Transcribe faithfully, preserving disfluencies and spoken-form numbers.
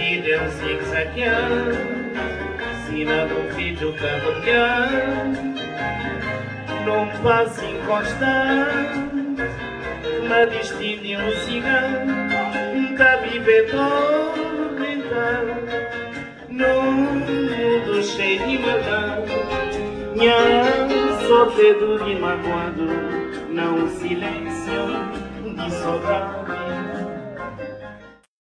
vida é um zigue-zaguear, sina do filho cavalhar, num passo inconstante, me distingue um cigano, da viver tormentar, num mundo cheio de maldade, minha sorte do magoado, não silêncio de saudade.